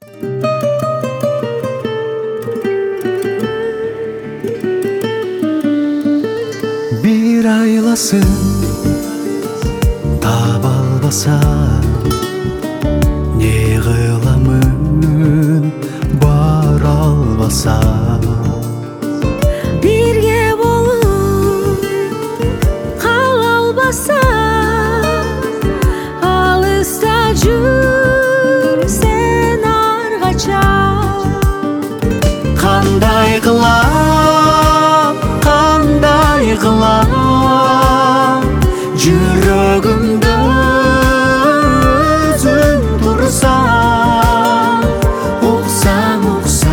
Bir aylasın taap albasam, ne kılamın bara albasam. Birge bolup kala albasam, alısta jür sen argaça. Kanday kılam, kanday kılam, жүрөгүмдө өзүң турсаң, уксаң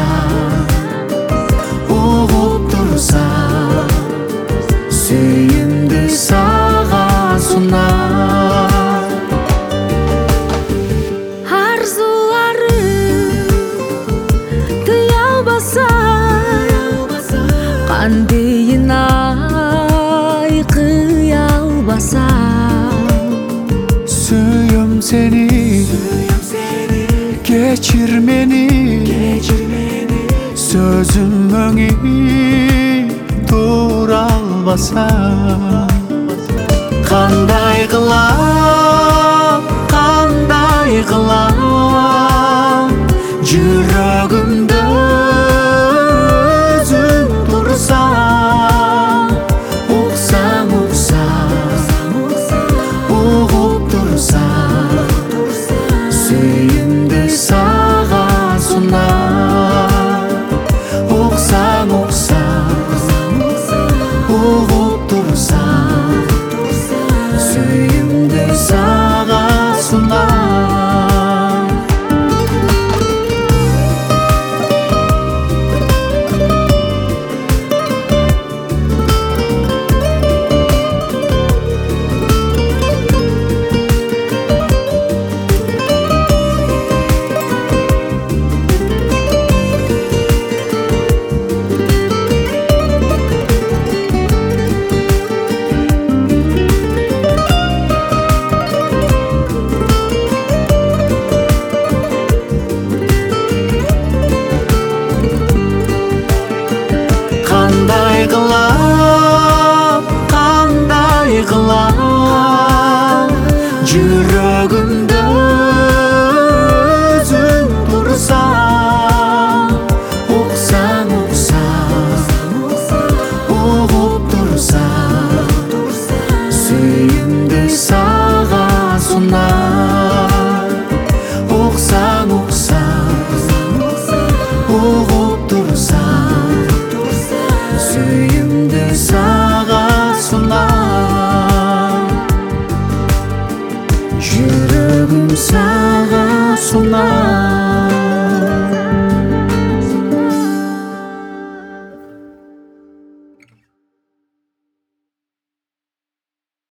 угуп турсаң, сүйүмдү сага сунар. Арзуларым тыя албасам, кандайын кыя албасам. Сүйөм сени, кечир мени, сөзүм өңүп тура албасам. Кандай кылам, жүрөгүмдө өзүң турсаң, уксаң угуп турсаң, сүйүмдү сага сунар. Уксаң угуп турсаң, сүйүмдү сага сунар. Кандай кылам, жүрөгүмдө өзүң турсаң, уксаң угуп турсаң, сүйүмдү сага сунар. Уксаң угуп турсаң, сүйүмдү сага сунар. Жүрөгүм сага сунар.